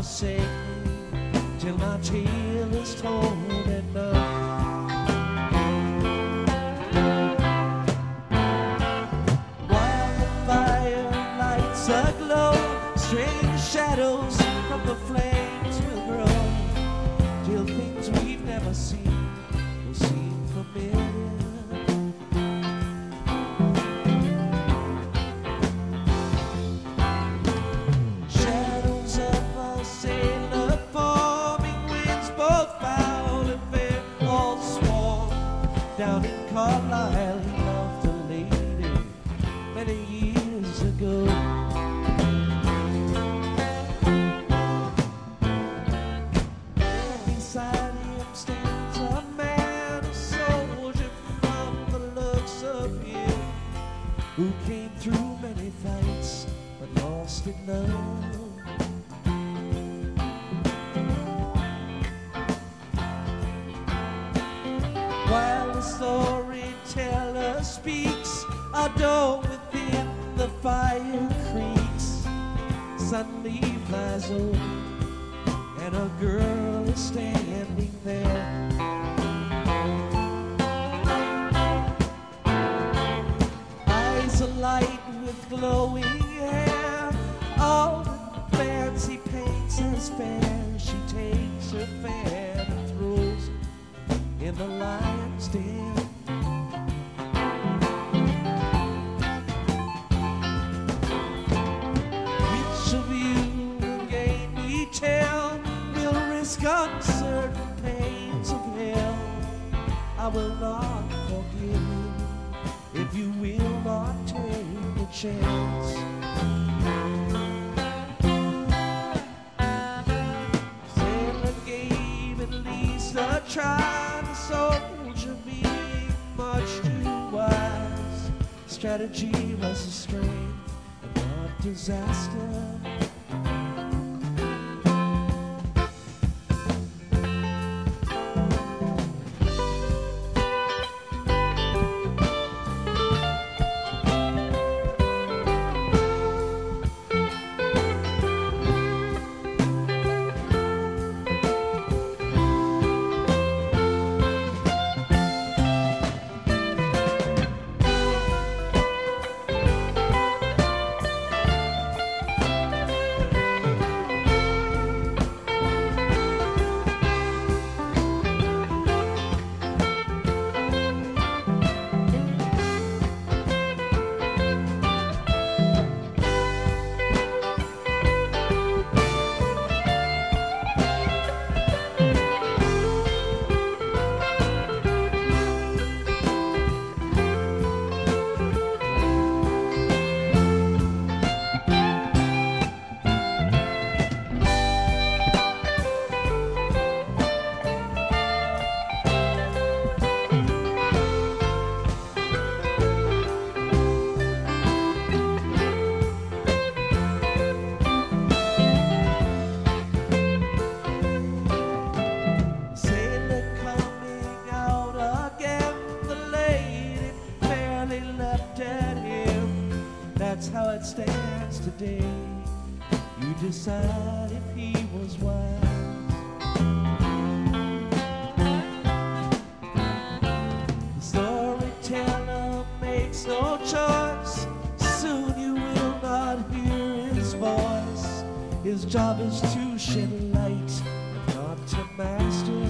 forsake me till my tale is told enough. While the fire lights aglow, strange shadows from the flames will grow till things we've never seen will seem familiar. Down in Carlisle, he loved a lady many years ago. And beside him stands a man, a soldier from the looks of him, who came through many fights but lost in love. While the storyteller speaks, a door within the fire creaks. Suddenly flies over, and a girl is standing there. Eyes alight with glowing hair, all the fancy paints as fair. She takes her fan and throws in the lion's den. Which of you will gain me tell, will risk uncertain pains of hell? I will not forgive you if you will not take a chance. Sailor gave at least a try, the soldier being much too wise. Strategy was a strength and not disaster. That's how it stands today. You decide if he was wise. The storyteller makes no choice. Soon you will not hear his voice. His job is to shed light and not to master.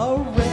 a